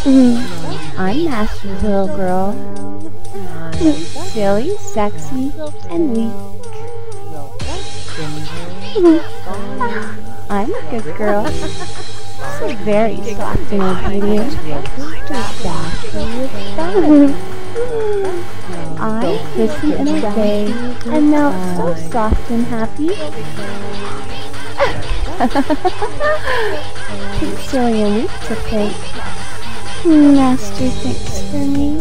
I'm Master's little girl. Silly, sexy, and weak. I'm a good girl. So very soft and obedient. I listen and obey, and now so soft and happy. Too silly and weak to think. Master thinks for me.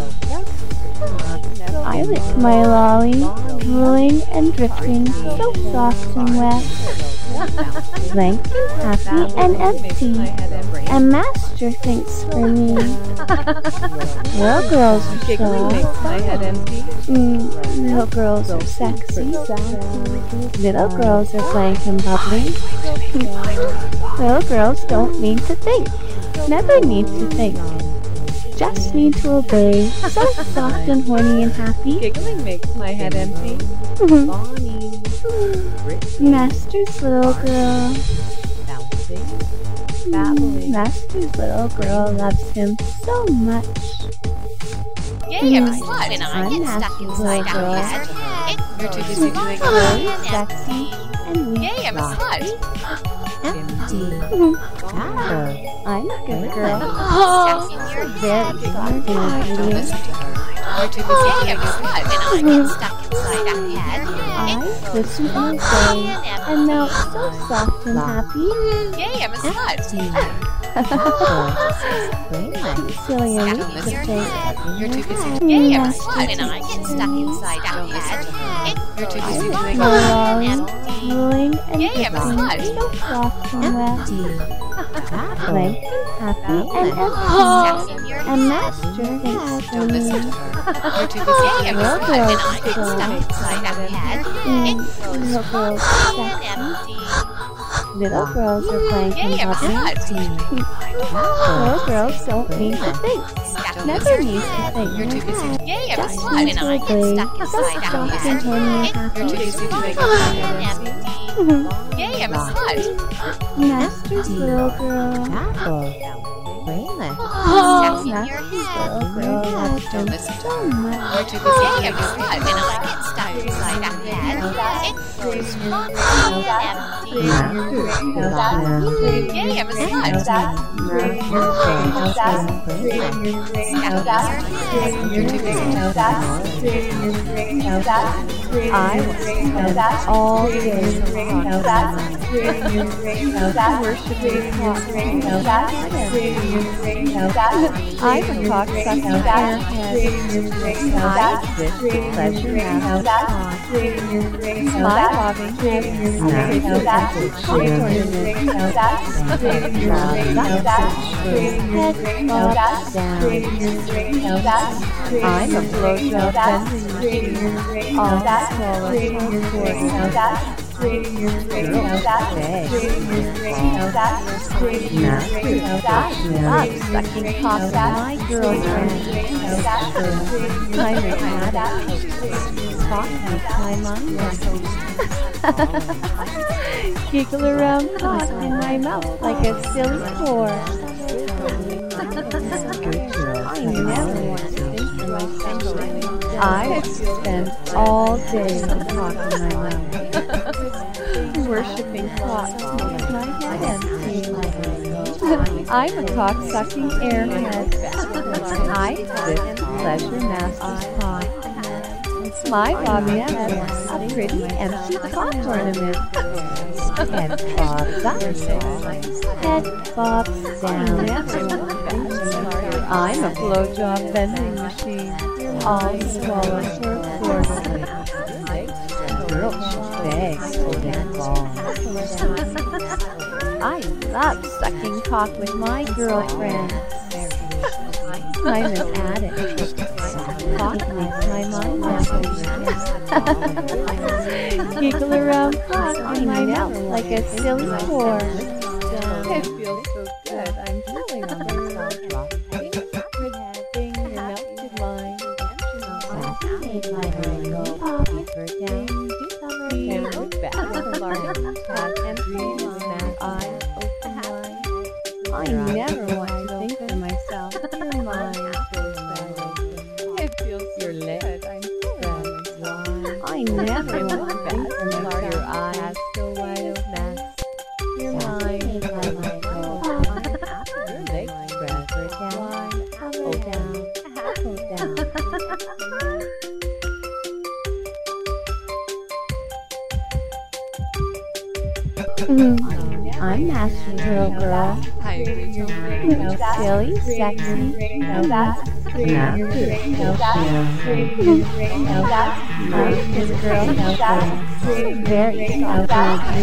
I lick my lolly, drooling and drifting, so soft and wet. Blank and happy and empty, and Master thinks for me. Little girls are soft. Little girls are sexy. Little girls are blank and bubbly. Little girls don't need to think. Never need to think. Just need to obey. So soft and horny and happy. Giggling makes my head empty. Master's little girl. Bouncing, babbling. Master's little girl loves him so much. Yay, I'm a slut, and I I'm get stuck Master's inside little girl. that head. You're too busy doing Silly, it. sexy, and weak. Yay, I'm a slut. I'm a good girl. Steps in your Very head. soft and obedient. You're too busy Yay, doing I'm a it. slut, and I get stuck inside that head. I listen and obey, and now so soft and happy. Yay, I'm a slut. Silly and Stuck weak in to your think. head. You're too busy. Yay, I'm a slut, and I get stuck inside that head. You're too busy My doing it. lolly, drooling and Yay, I'm a drifting, slut. so soft and wet. Blank and happy and Steps empty, in your and head. Master thinks for Don't me. listen to her. You're too busy. Yay, I'm a slut, and I get stuck inside that head. Little girls are sexy. Little girls are blank Yay, and I'm a bubbly. slut. Little girls don't need to think. Never need to think. You're too busy. Yay, I'm a Just slut, need and to I get obey. stuck So inside that soft and head. horny and You're too happy. busy doing it. Yay, I'm a slut. Master's little girl. Steps in your Master's head. little girl loves him Don't listen to so her. much. You're too busy. Yay, I'm a slut, and I get stuck inside that head. It's empty. Yay, I'm a slut. You're too busy. I will spend all day worshiping I'm a cocksucking airhead. I wish pleasure now. My loving head I'm a blowjob bending all I'm sucking cock with my girlfriend. I'm an addict. Cock makes my mind happy. Giggle around cock in my mouth like a silly whore. I never want to think for myself. I would spend all day with cock in my mouth. Worshipping cock makes my head empty. I'm a cock-sucking airhead. I visit pleasure master's cock. My hobby is a pretty empty cock ornament. Head bobs up, head bobs down. I'm a blowjob vending machine. All swallow for a quarter. Girls should beg for their balls. I love sucking cock with my girlfriend. I'm an addict. Cock makes my mind happy. Giggle around cock in my mouth like a silly whore. It feels so good. I'm telling myself. Having your melted mind. Fascinating my brain. Pop her down. You go back to the large has empty sad eyes, open wide. I never want to think for myself. It feels Your so legs good. I'm so wide. I never want to think Are your about eyes still wide open? Your That's mind okay, is Mama. like your legs spread down, Go down, go down. I'm Master Girl Girl. I agree You totally. know, silly, sexy, Master Girl Girl. Very soft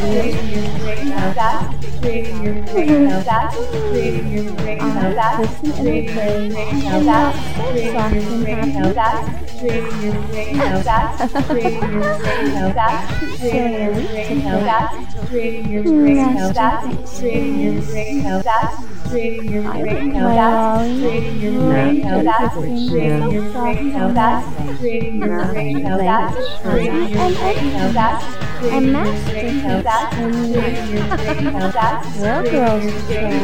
listen and play. So soft and happy. Silly and weak to I would my Ollie, learn to sing so soft and happy. And Master thinks for me. Little girls are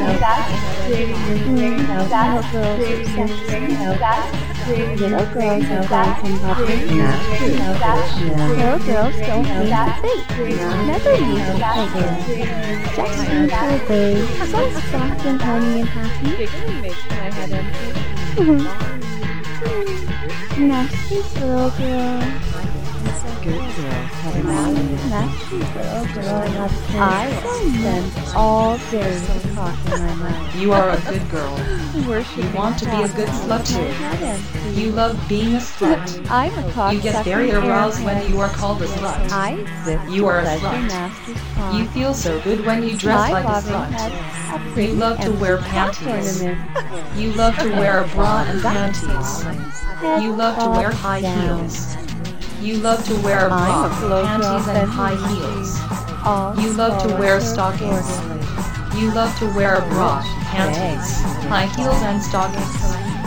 sexy. Little girls are bright and bubbly. Little girls don't need to fake. Never need to fake. Just simple babe, so soft and honey and happy. Giggling makes my head empty. Nasty's little girl. Good girl. Nasty's little girl loves her. I spend all day with talk in my mouth. You are a good girl. Worship You want to be a good slut too. You love being a slut. I'm a cock. You get very aroused when you are called a slut. I exist You are a pleasure slut. Nasty's cock. You feel so good when you dress My like a bobbing slut. head, a pretty You love to and wear cock panties. ornament. You love to wear a bra and panties. Head You love to wear high down. heels. You love to wear a I'm bra, a blowjob panties and and high heels. All You love to smaller wear for stockings. ornament. You love to wear a bra, panties, high heels and stockings.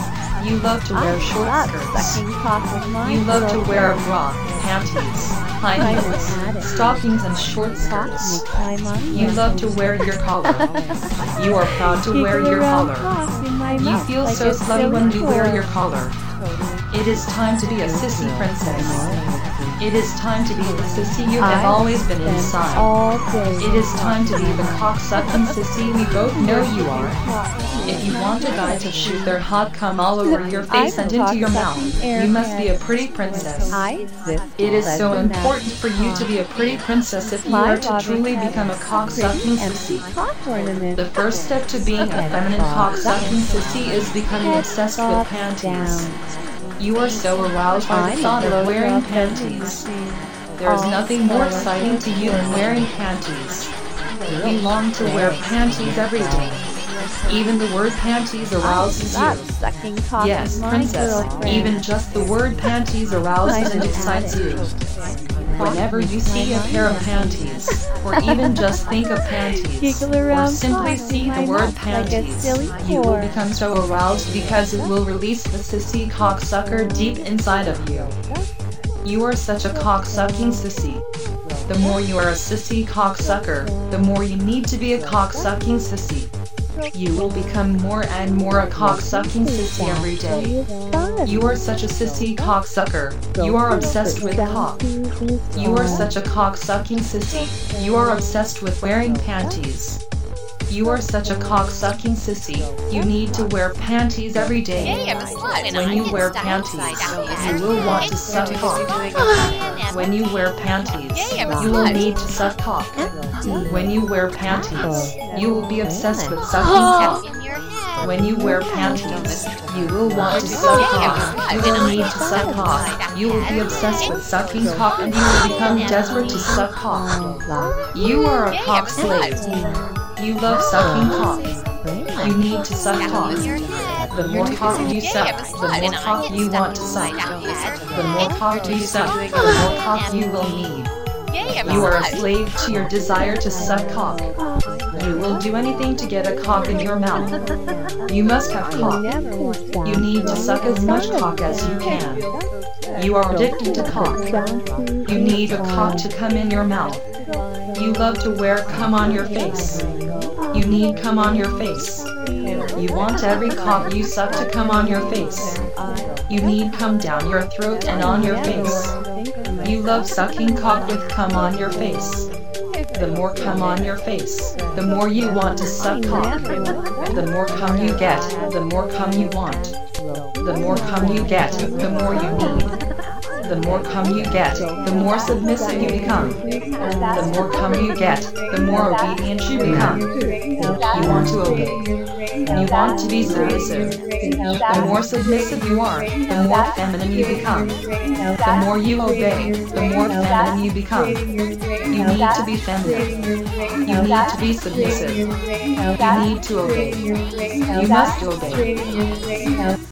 You love to wear short love skirts. sucking cock with my You love to little wear a girl. bra, panties, high I heels, was at it. stockings and short Cock skirts. makes my mom You love to wear your collar. You are proud to wear giggle your around collar. cock in my You mouth feel like so a slutty when silly you wear whore. your collar. It is time to be a sissy princess. It is time to be the sissy you have always been spend inside. all day It is time to be the cock-sucking sissy we both know you are. If you want a guy to shoot their hot cum all over your face and into your mouth, you must be a pretty princess. I exist It is so pleasure important for you to be a pretty princess if you My are to bobbing truly head, become a cock-sucking pretty empty sissy. cock ornament. The first step to being a feminine cock-sucking sissy is becoming Head obsessed with bobbed panties. down. You are so aroused by the I'm thought a of wearing blowjob vending panties. machine. There is All nothing more smaller exciting to you than wearing panties. We long to wear panties every day. Even the word panties arouses Love you. sucking cock Yes, with my princess, girlfriend. even just the word panties arouses and excites you. Whenever you see a pair of panties, or even just think of panties, Giggle or around simply cock see in the my word mouth like a panties, silly you will whore. become so aroused because it will release the sissy cocksucker deep inside of you. You are such a cocksucking sissy. The more you are a sissy cocksucker, the more you need to be a cocksucking sissy. You will become more and more a cocksucking sissy every day. You are such a sissy cocksucker. You are obsessed with cock. You are such a cock-sucking sissy. You are obsessed with wearing panties. You are such a cock-sucking sissy. You need to wear panties every day. Yay, I'm a slut. And When I you get wear stuck panties, inside out you will want to It's suck too cock. busy doing When you wear panties, Yay, I'm a you will slut. need to suck cock. When you wear panties, you will be obsessed with sucking cock. in your head. When you wear panties, you will want to suck cock. You will need to suck cock. You will be obsessed with sucking cock and you will become desperate to suck cock. You are a cock slave. You love sucking cock. You need to suck cock. In your head. The more cock you Yay, suck, I'm a the slut. more And I cock get you stuck want to suck. inside out head. The more cock you suck, the more cock you will need. Yay, I'm a You are a slut. slave to your desire to suck cock. You will do anything to get a cock in your mouth. You must have cock. You need to suck as much cock as you can. You are addicted to cock. You need a cock to come in your mouth. You love to wear cum on your face. You need cum on your face. You want every cock you suck to come on your face. You need cum down your throat and on your face. You love sucking cock with cum on your face. The more cum on your face, the more you want to suck cock. The more cum you get, the more cum you want. The more cum you get, the more you need. The more cum you get, the more submissive you become. The more cum you get, the more obedient you become. You want to obey. You want to be submissive. The more submissive you are, the more feminine you become. The more you obey, the more feminine you become. You need to be feminine. You need to be submissive. You need to obey. You must obey.